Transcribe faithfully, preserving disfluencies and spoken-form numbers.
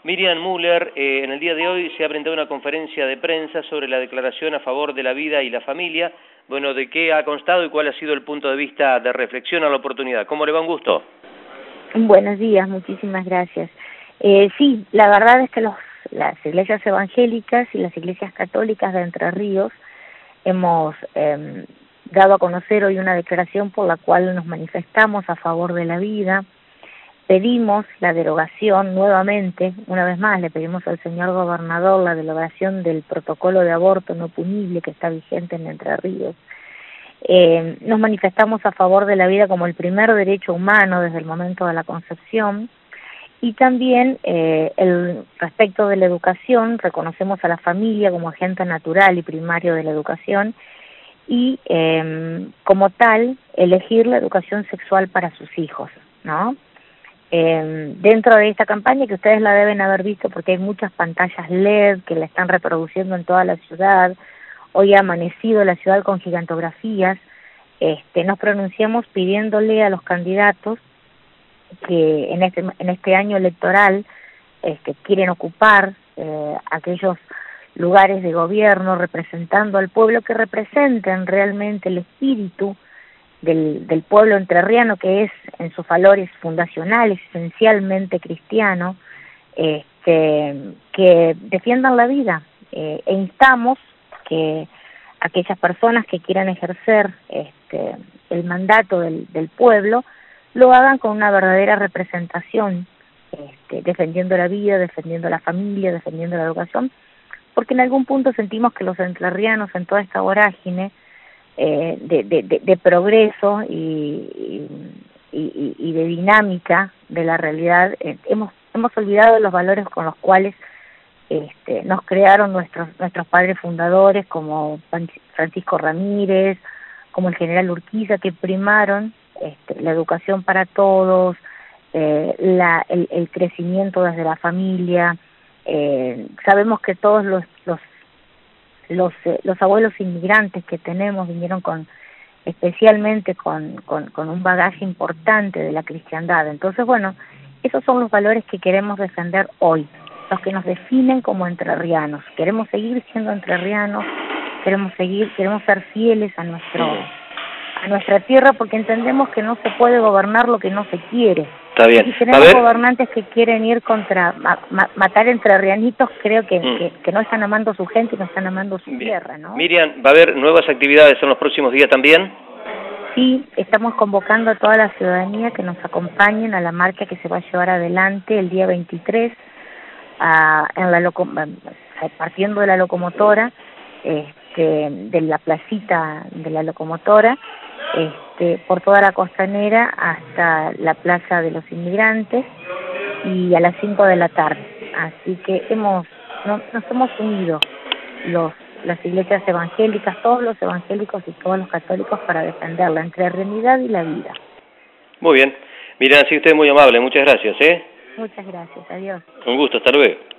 Miriam Müller, eh, en el día de hoy se ha brindado una conferencia de prensa sobre la declaración a favor de la vida y la familia. Bueno, ¿de qué ha constado y cuál ha sido el punto de vista de reflexión a la oportunidad? ¿Cómo le va? Un gusto. Buenos días, muchísimas gracias. Eh, sí, la verdad es que los, las iglesias evangélicas y las iglesias católicas de Entre Ríos hemos eh, dado a conocer hoy una declaración por la cual nos manifestamos a favor de la vida. Pedimos la derogación nuevamente, una vez más le pedimos al señor gobernador la derogación del protocolo de aborto no punible que está vigente en Entre Ríos. Eh, nos manifestamos a favor de la vida como el primer derecho humano desde el momento de la concepción y también eh, el respecto de la educación, reconocemos a la familia como agente natural y primario de la educación y eh, como tal elegir la educación sexual para sus hijos, ¿no? Eh, dentro de esta campaña, que ustedes la deben haber visto porque hay muchas pantallas L E D que la están reproduciendo en toda la ciudad, hoy ha amanecido la ciudad con gigantografías, este, nos pronunciamos pidiéndole a los candidatos que en este, en este año electoral este, quieren ocupar eh, aquellos lugares de gobierno representando al pueblo, que representen realmente el espíritu Del, del pueblo entrerriano, que es en sus valores fundacionales esencialmente cristiano, este, que defiendan la vida eh, e instamos que aquellas personas que quieran ejercer este, el mandato del, del pueblo lo hagan con una verdadera representación, este, defendiendo la vida, defendiendo la familia, defendiendo la educación, porque en algún punto sentimos que los entrerrianos en toda esta vorágine Eh, de, de, de, de progreso y, y, y de dinámica de la realidad, eh, hemos hemos olvidado los valores con los cuales este, nos crearon nuestros nuestros padres fundadores, como Francisco Ramírez, como el general Urquiza, que primaron este, la educación para todos, eh, la, el, el crecimiento desde la familia. Eh, sabemos que todos los, los Los, eh, los abuelos inmigrantes que tenemos vinieron con especialmente con, con, con un bagaje importante de la cristiandad. Entonces, bueno, esos son los valores que queremos defender hoy, los que nos definen como entrerrianos. Queremos seguir siendo entrerrianos, queremos seguir, queremos ser fieles a nuestro a nuestra tierra, porque entendemos que no se puede gobernar lo que no se quiere. Está bien. Y tenemos gobernantes que quieren ir contra, ma, ma, matar entrerrianitos, creo que, mm. que, que no están amando a su gente y no están amando su bien. tierra, ¿no? Miriam, ¿va a haber nuevas actividades en los próximos días también? Sí, estamos convocando a toda la ciudadanía que nos acompañen a la marcha que se va a llevar adelante el día veintitrés, a, en la loco, partiendo de la locomotora, este, de la placita de la locomotora, Este, por toda la costanera hasta la Plaza de los Inmigrantes y a las cinco de la tarde. Así que hemos no, nos hemos unido los las iglesias evangélicas, todos los evangélicos y todos los católicos para defender la entrerrianidad y la vida. Muy bien. Mira, sí, usted es muy amable. Muchas gracias, ¿eh? Muchas gracias. Adiós. Un gusto. Hasta luego.